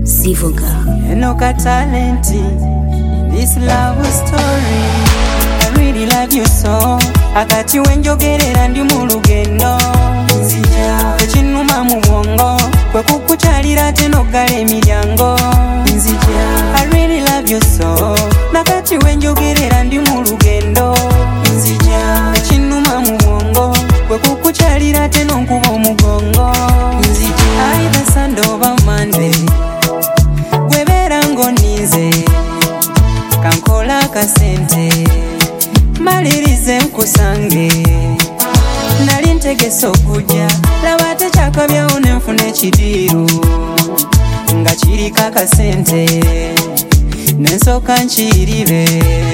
Zivoga. Enoka talent in this love story. I really love you so. Akati wenjogerera ndi mu lugendo nzija ekinuma mu bwongo kwe kukukyalira ate noggala emiryango nzija. I really love you so. Nakati wenjogerera ndi mu lugendo nzija ekinuma mu bwongo kwe kukukyalira ate nonkuba omugongo nzija. Either Sunday oba Monday gwebera ngoninze kankola akasente malirize nkusange nali ntegese okujja laba tekyakabyawo nenfuna ekidiiru nga kiriko akasente nensooka nkiyiribe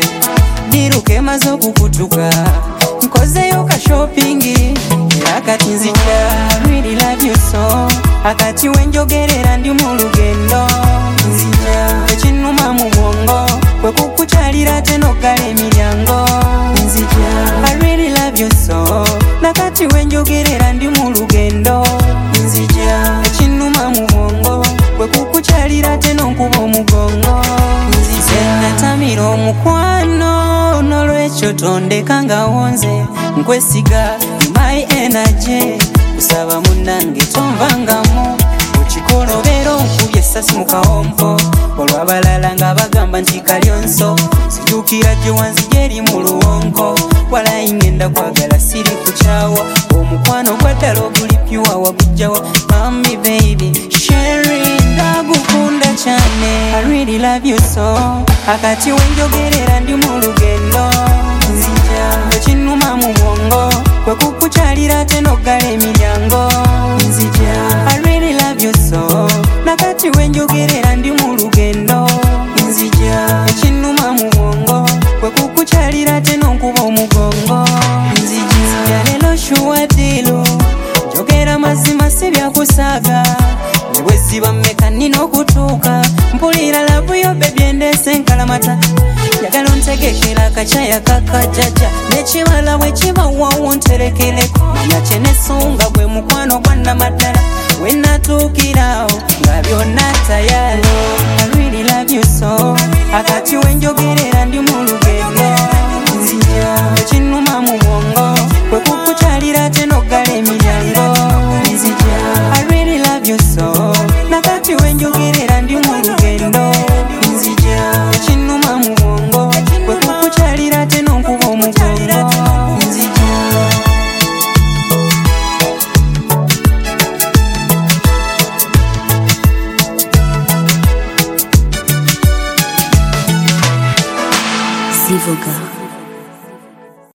diiruka emaze okukutuka nkozeyo ka shoppingi era kati nzija. Really love you so. Akati wenjogerera ndi mu lugendo nzija ekinuma mu bwongo kwe kukukyalira ate noggala emiryango nzija. I really love you so. Nakati wenjogerera ndi mu lugendo nzija ekinuma mu bwongo kwe kukukyalira ate nonkuba omugongo nzija. Natamira omukwano n'olwekyo tondeka nga wonze nkwesiga my energy kusaba munnange tonvangamu okikolobera onkubye essasi mu kawompo olw'abalala nga bagamba nti kalyonso situukira gye wanzija eri mu luwonko walayi ngenda kwagala siri kukyawa omukwano gwaddala oguli pyuwa wagujjawa mami baby Sherry ndagukunda cyane. I really love you so. Akati wenjogerera ndi mu lugendo nzija ekinuma mu bwongo kwe kukukyalira ate noggala emiryango nzija. I really love you so. Nakati wenjogerera ndi mu lugendo nzija ekinuma mu bwongo kwe kukukyalira ate nonkuba omugongo nzija. Lelo shuwa dilu njogera mazima si byakusaaga ne bwe ziba mmeka nnina okutuuka mpulira lavu yo bebi endeese nkalamata njagala ontegekera akakyaya kakajjaja n'ekibala bwe kiba wawo nterekereko manya kyenesunga gwe mukwano gwa nnamaddala we natuukirawo nga byonna tayalo. I really love you so. Akati wenjogerera ndi mu lugendo nzija ekinuma mu bwongo kwe kukukyalira ate noggala emiryango nzija. I really love you so. Nakati wenjogerera ndi mu lugendo nzija ekinuma mu bwongo kwe kukukyalira ate nonkuba omugongo nzija. Zivoga.